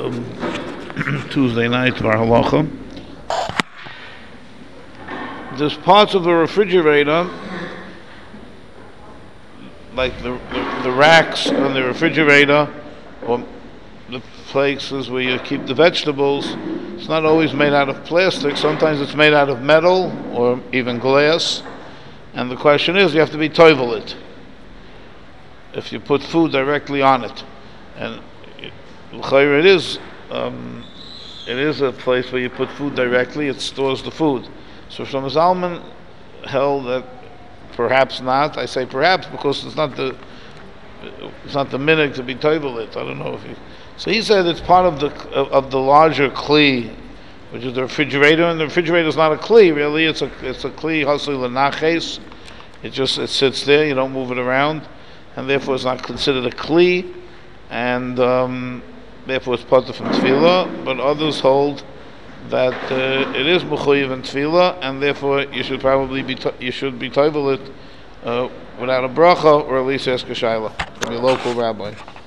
Tuesday night of our halacha. There's parts of the refrigerator, like the racks on the refrigerator, or the places where you keep the vegetables. It's not always made out of plastic. Sometimes it's made out of metal or even glass. And the question is, you have to be toivel it if you put food directly on it. And it is a place where you put food directly. It stores the food. So Shlomo Zalman held that perhaps not. I say perhaps because it's not the minhag to be toivel it. I don't know if he. So he said it's part of the larger kli, which is the refrigerator. And the refrigerator is not a kli really. It's a kli hasui lenaches. It sits there. You don't move it around, and therefore it's not considered a kli, and therefore it's part of tefillah. But others hold that it is mechuyev in tefillah, and therefore you should be toivel it without a bracha, or at least ask a shayla from your local rabbi.